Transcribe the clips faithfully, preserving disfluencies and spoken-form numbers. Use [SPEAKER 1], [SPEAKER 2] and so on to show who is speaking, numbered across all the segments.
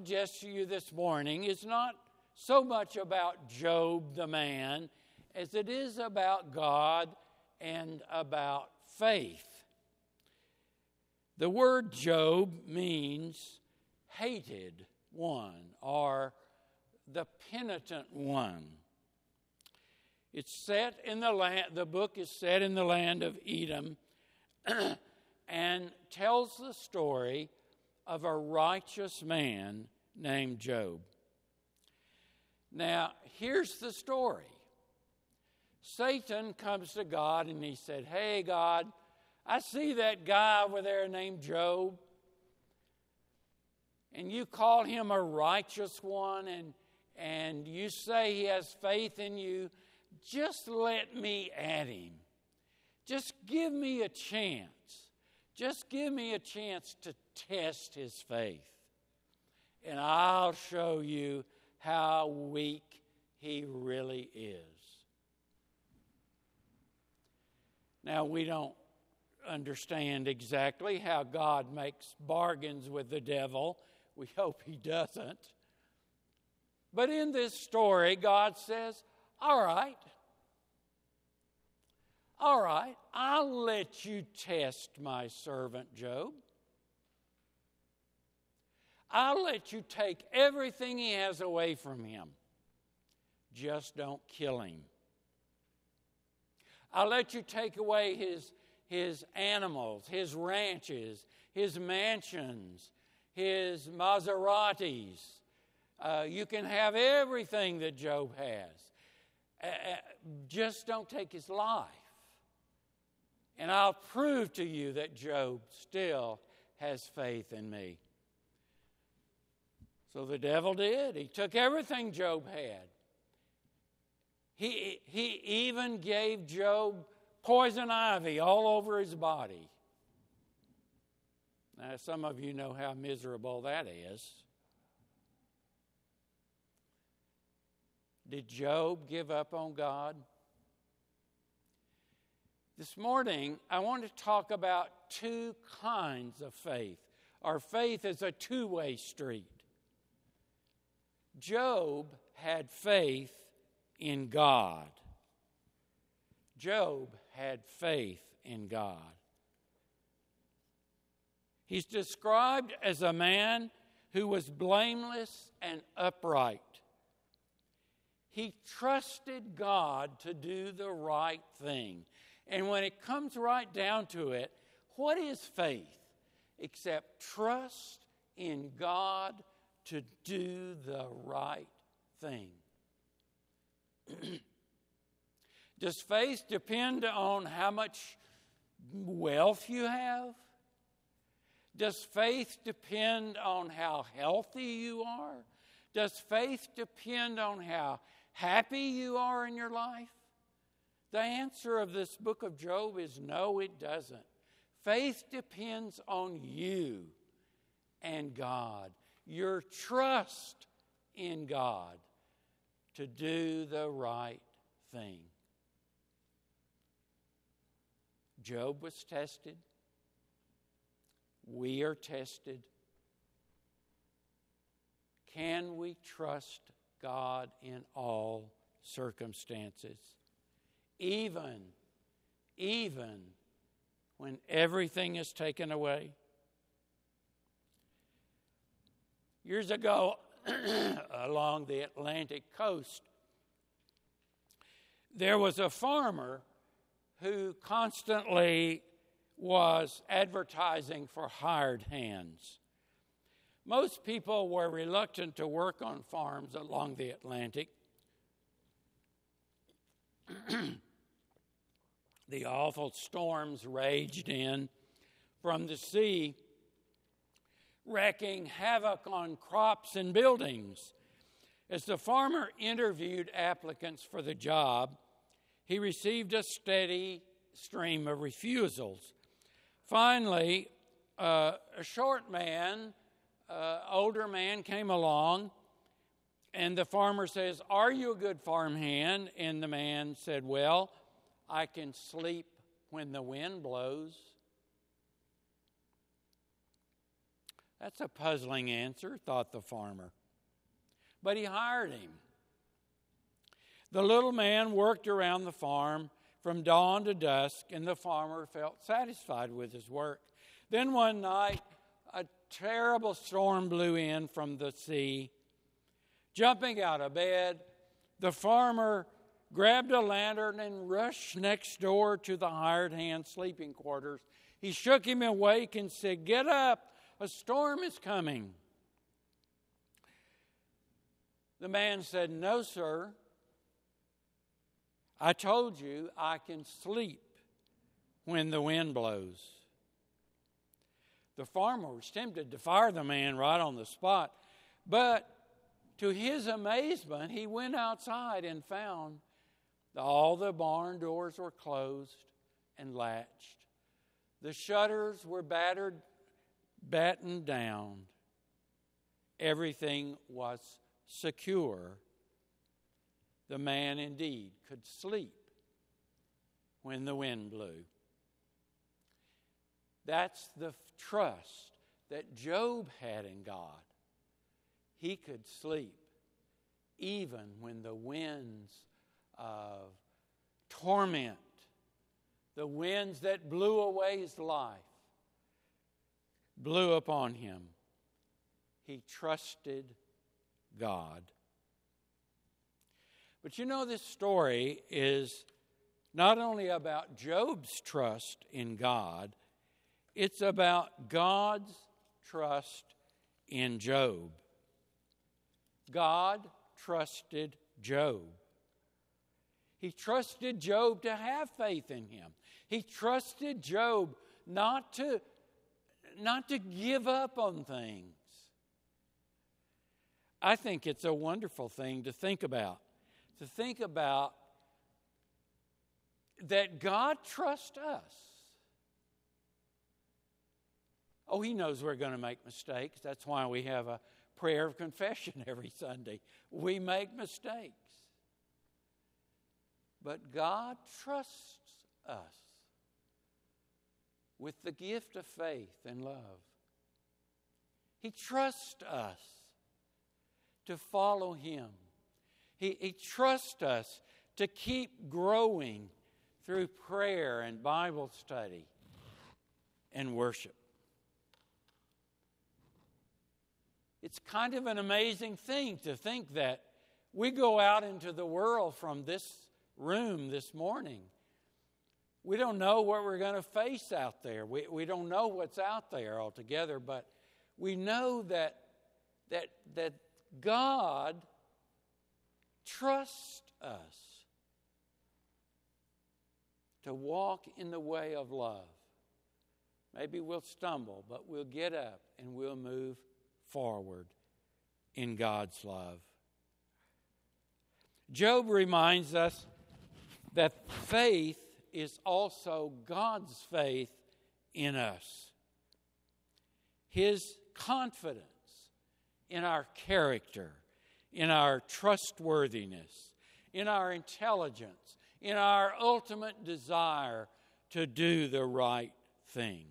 [SPEAKER 1] suggest to you this morning is not so much about Job the man as it is about God and about faith. The word Job means hated one or the penitent one. It's set in the land, the book is set in the land of Edom and tells the story of a righteous man named Job. Now, here's the story. Satan comes to God and he said, "Hey, God, I see that guy over there named Job, and you call him a righteous one, and, and you say he has faith in you. Just let me at him. Just give me a chance. Just give me a chance to test his faith, and I'll show you how weak he really is." Now, we don't understand exactly how God makes bargains with the devil. We hope he doesn't. But in this story, God says, all right, all right, I'll let you test my servant Job. I'll let you take everything he has away from him. Just don't kill him. I'll let you take away his, his animals, his ranches, his mansions, his Maseratis. Uh, you can have everything that Job has. Uh, just don't take his life. And I'll prove to you that Job still has faith in me. So the devil did. He took everything Job had. He, he even gave Job poison ivy all over his body. Now, some of you know how miserable that is. Did Job give up on God? This morning, I want to talk about two kinds of faith. Our faith is a two-way street. Job had faith in God. Job had faith in God. He's described as a man who was blameless and upright. He trusted God to do the right thing. And when it comes right down to it, what is faith except trust in God to do the right thing? Does faith depend on how much wealth you have? Does faith depend on how healthy you are? Does faith depend on how happy you are in your life? The answer of this book of Job is no, it doesn't. Faith depends on you and God, your trust in God to do the right thing. Job was tested. We are tested. Can we trust God in all circumstances? Even, even when everything is taken away? Years ago, along the Atlantic coast, there was a farmer who constantly was advertising for hired hands. Most people were reluctant to work on farms along the Atlantic. The awful storms raged in from the sea, wreaking havoc on crops and buildings. As the farmer interviewed applicants for the job, he received a steady stream of refusals. Finally, uh, a short man, uh, older man came along, and the farmer says, "Are you a good farmhand?" And the man said, "Well, I can sleep when the wind blows." That's a puzzling answer, thought the farmer. But he hired him. The little man worked around the farm from dawn to dusk, and the farmer felt satisfied with his work. Then one night, a terrible storm blew in from the sea. Jumping out of bed, the farmer grabbed a lantern and rushed next door to the hired hand's sleeping quarters. He shook him awake and said, "Get up, a storm is coming." The man said, "No, sir. I told you I can sleep when the wind blows." The farmer was tempted to fire the man right on the spot, but to his amazement, he went outside and found that all the barn doors were closed and latched. The shutters were battered, battened down. Everything was secure. The man indeed could sleep when the wind blew. That's the trust that Job had in God. He could sleep even when the winds of torment, the winds that blew away his life, blew upon him. He trusted God. But you know, this story is not only about Job's trust in God, it's about God's trust in Job. God trusted Job. He trusted Job to have faith in him. He trusted Job not to, not to give up on things. I think it's a wonderful thing to think about. To think about that God trusts us. Oh, He knows we're going to make mistakes. That's why we have a prayer of confession every Sunday. We make mistakes. But God trusts us with the gift of faith and love. He trusts us to follow Him. He, he trusts us to keep growing through prayer and Bible study and worship. It's kind of an amazing thing to think that we go out into the world from this room this morning. We don't know what we're going to face out there. We, we don't know what's out there altogether, but we know that, that, that God trusts us to walk in the way of love. Maybe we'll stumble, but we'll get up and we'll move forward in God's love. Job reminds us that faith is also God's faith in us. His confidence in our character, in our trustworthiness, in our intelligence, in our ultimate desire to do the right thing.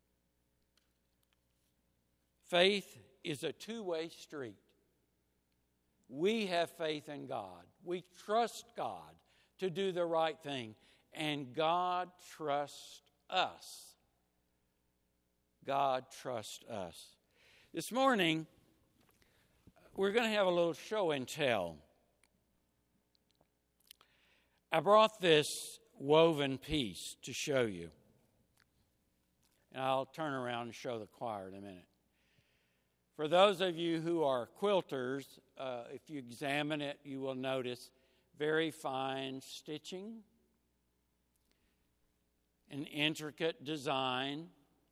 [SPEAKER 1] Faith is a two-way street. We have faith in God. We trust God to do the right thing. And God trusts us. God trusts us. This morning, we're going to have a little show and tell. I brought this woven piece to show you. And I'll turn around and show the choir in a minute. For those of you who are quilters, uh, if you examine it, you will notice very fine stitching, an intricate design.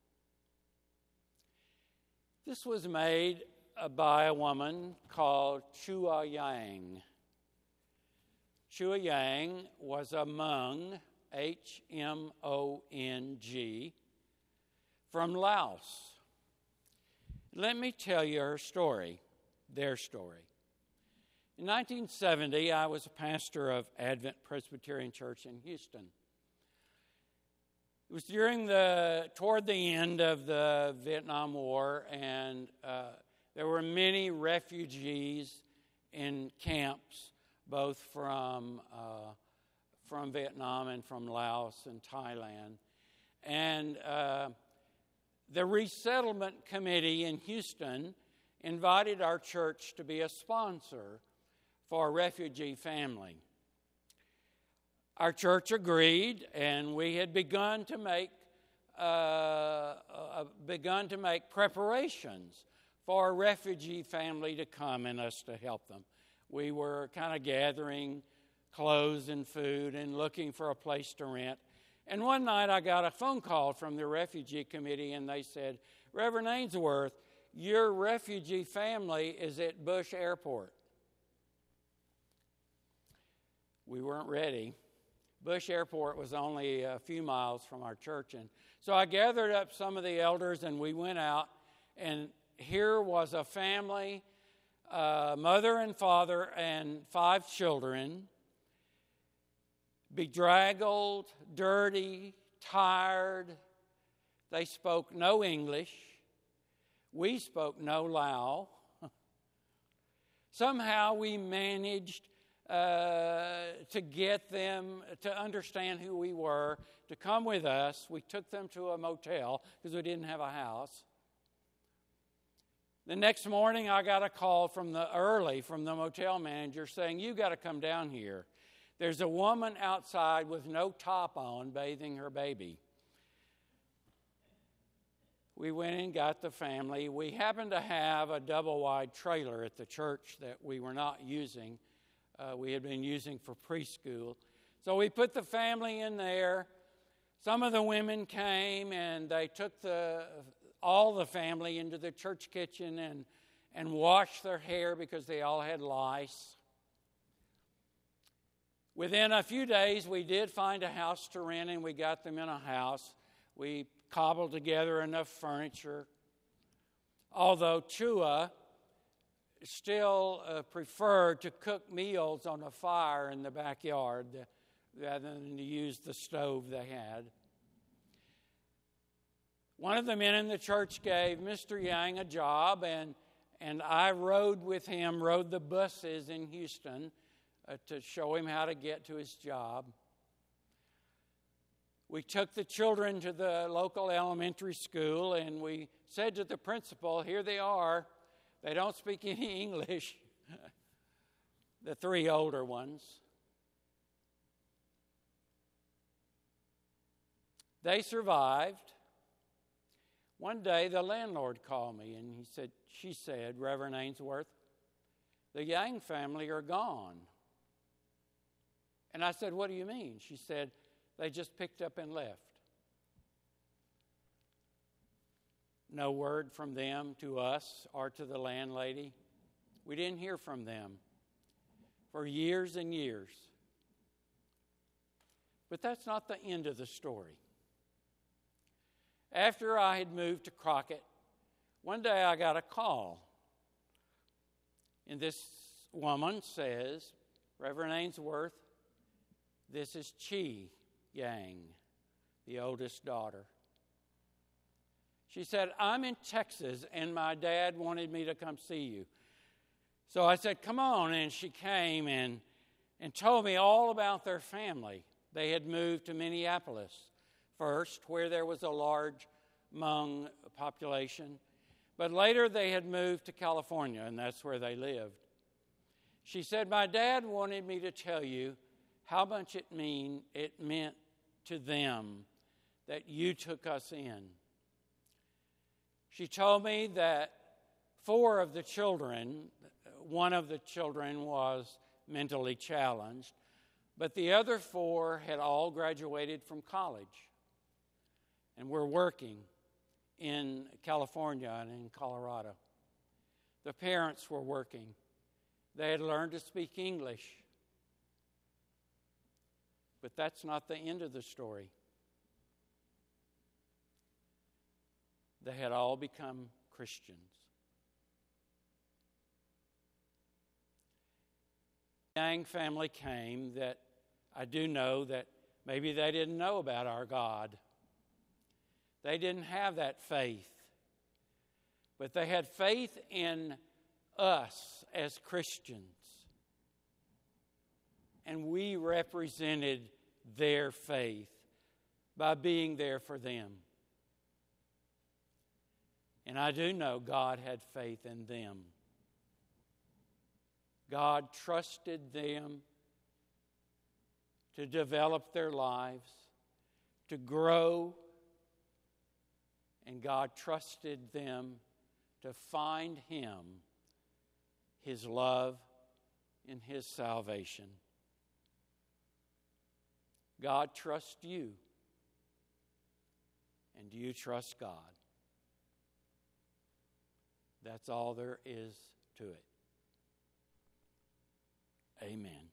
[SPEAKER 1] This was made uh, by a woman called Chua Yang. Chua Yang was a Hmong, H M O N G, from Laos. Let me tell you her story, their story. In nineteen seventy, I was a pastor of Advent Presbyterian Church in Houston. It was during the, toward the end of the Vietnam War, and uh, there were many refugees in camps, both from uh, from Vietnam and from Laos and Thailand. And uh, the Resettlement Committee in Houston invited our church to be a sponsor for a refugee family. Our church agreed, and we had begun to make uh, uh, begun to make preparations for a refugee family to come and us to help them. We were kind of gathering clothes and food and looking for a place to rent. And one night I got a phone call from the refugee committee, and they said, "Reverend Ainsworth, your refugee family is at Bush Airport." We weren't ready. Bush Airport was only a few miles from our church. And so I gathered up some of the elders, and we went out, and here was a family, uh, mother and father and five children, bedraggled, dirty, tired. They spoke no English. We spoke no Lao. Somehow we managed uh, to get them to understand who we were, to come with us. We took them to a motel because we didn't have a house. The next morning I got a call from the early from the motel manager saying, "You got to come down here. There's a woman outside with no top on bathing her baby." We went and got the family. We happened to have a double-wide trailer at the church that we were not using. Uh, we had been using for preschool. So we put the family in there. Some of the women came, and they took the all the family into the church kitchen and, and washed their hair because they all had lice. Within a few days, we did find a house to rent, and we got them in a house. We cobbled together enough furniture. Although Chua still uh, preferred to cook meals on a fire in the backyard rather than to use the stove they had. One of the men in the church gave Mister Yang a job, and, and I rode with him, rode the buses in Houston uh, to show him how to get to his job. We took the children to the local elementary school, and we said to the principal, "Here they are. They don't speak any English," the three older ones. They survived. One day the landlord called me, and he said, she said, "Reverend Ainsworth, the Yang family are gone." And I said, "What do you mean?" She said, "They just picked up and left." No word from them to us or to the landlady. We didn't hear from them for years and years. But that's not the end of the story. After I had moved to Crockett, one day I got a call. And this woman says, "Reverend Ainsworth, this is Chi Yang, the oldest daughter." She said, "I'm in Texas, and my dad wanted me to come see you." So I said, "Come on." And she came and, and told me all about their family. They had moved to Minneapolis first, where there was a large Hmong population. But later they had moved to California, and that's where they lived. She said, "My dad wanted me to tell you how much it mean it meant to them that you took us in." She told me that four of the children, one of the children was mentally challenged, but the other four had all graduated from college and were working in California and in Colorado. The parents were working. They had learned to speak English. But that's not the end of the story. They had all become Christians. The Yang family came that I do know that maybe they didn't know about our God. They didn't have that faith. But they had faith in us as Christians. And we represented their faith by being there for them. And I do know God had faith in them. God trusted them to develop their lives, to grow, and God trusted them to find Him, His love, and His salvation. God trusts you, and do you trust God? That's all there is to it. Amen.